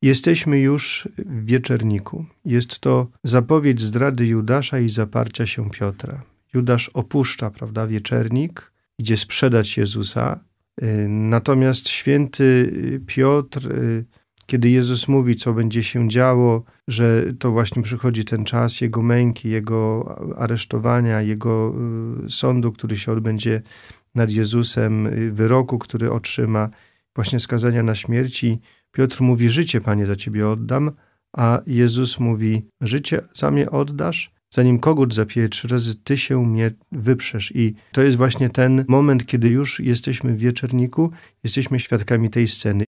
Jesteśmy już w wieczerniku. Jest to zapowiedź zdrady Judasza i zaparcia się Piotra. Judasz opuszcza, prawda, wieczernik, idzie sprzedać Jezusa. Natomiast święty Piotr, kiedy Jezus mówi, co będzie się działo, że to właśnie przychodzi ten czas Jego męki, Jego aresztowania, Jego sądu, który się odbędzie nad Jezusem, wyroku, który otrzyma, właśnie skazania na śmierci, Piotr mówi: życie, Panie, za Ciebie oddam, a Jezus mówi: życie za mnie oddasz? Zanim kogut zapieje 3 razy, Ty się mnie wyprzesz. I to jest właśnie ten moment, kiedy już jesteśmy w wieczerniku, jesteśmy świadkami tej sceny.